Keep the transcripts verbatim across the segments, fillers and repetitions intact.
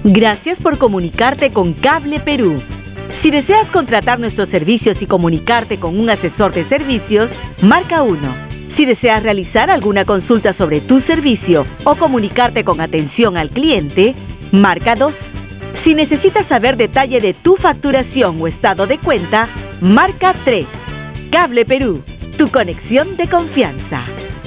Gracias por comunicarte con Cable Perú. Si deseas contratar nuestros servicios y comunicarte con un asesor de servicios, marca uno. Si deseas realizar alguna consulta sobre tu servicio o comunicarte con atención al cliente, marca dos. Si necesitas saber detalle de tu facturación o estado de cuenta, marca tres. Cable Perú, tu conexión de confianza.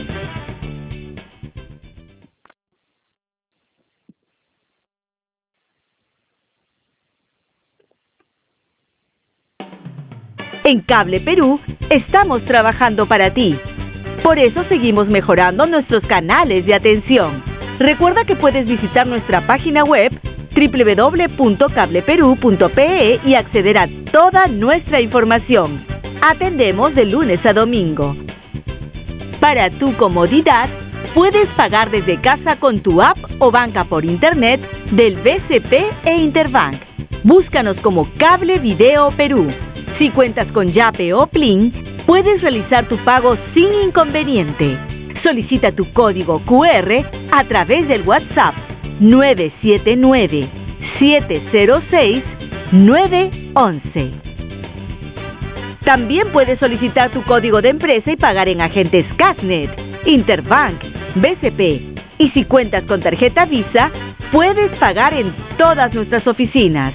En Cable Perú estamos trabajando para ti. Por eso seguimos mejorando nuestros canales de atención. Recuerda que puedes visitar nuestra página web doble u doble u doble u punto cable perú punto pe e y acceder a toda nuestra información. Atendemos de lunes a domingo. Para tu comodidad, puedes pagar desde casa con tu app o banca por internet del B C P e Interbank. Búscanos como Cable Video Perú. Si cuentas con Yape o Plin, puedes realizar tu pago sin inconveniente. Solicita tu código cu erre a través del WhatsApp nueve siete nueve, siete cero seis, nueve once. También puedes solicitar tu código de empresa y pagar en agentes Casnet, Interbank, B C P. Y si cuentas con tarjeta Visa, puedes pagar en todas nuestras oficinas.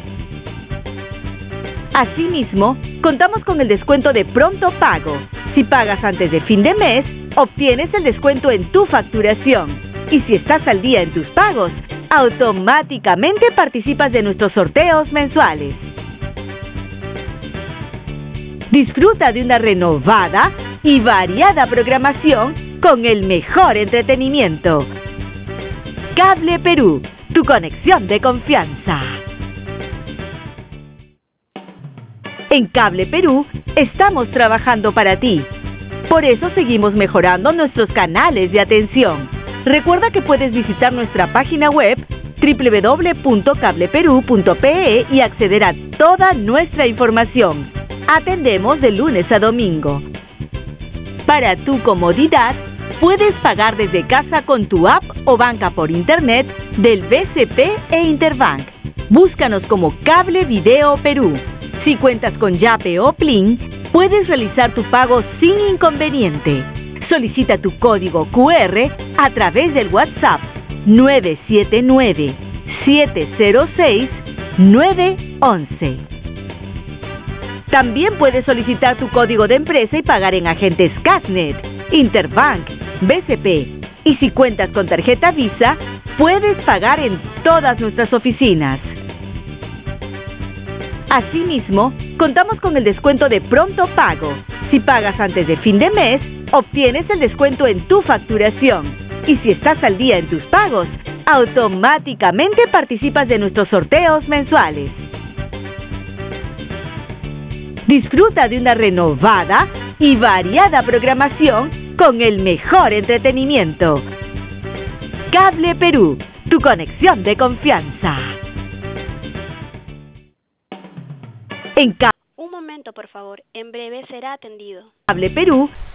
Asimismo, contamos con el descuento de pronto pago. Si pagas antes de fin de mes, obtienes el descuento en tu facturación. Y si estás al día en tus pagos, automáticamente participas de nuestros sorteos mensuales. Disfruta de una renovada y variada programación con el mejor entretenimiento. Cable Perú, tu conexión de confianza. En Cable Perú estamos trabajando para ti. Por eso seguimos mejorando nuestros canales de atención. Recuerda que puedes visitar nuestra página web doble u doble u doble u punto cable perú punto pe e y acceder a toda nuestra información. Atendemos de lunes a domingo. Para tu comodidad, puedes pagar desde casa con tu app o banca por internet del B C P e Interbank. Búscanos como Cable Video Perú. Si cuentas con Yape o Plin, puedes realizar tu pago sin inconveniente. Solicita tu código cu erre a través del WhatsApp nueve siete nueve, siete cero seis, nueve once. También puedes solicitar tu código de empresa y pagar en agentes Casnet, Interbank, B C P. Y si cuentas con tarjeta Visa, puedes pagar en todas nuestras oficinas. Asimismo, contamos con el descuento de pronto pago. Si pagas antes de fin de mes, obtienes el descuento en tu facturación. Y si estás al día en tus pagos, automáticamente participas de nuestros sorteos mensuales. Disfruta de una renovada y variada programación con el mejor entretenimiento. Cable Perú, tu conexión de confianza. En Un momento, por favor. En breve será atendido. Cable Perú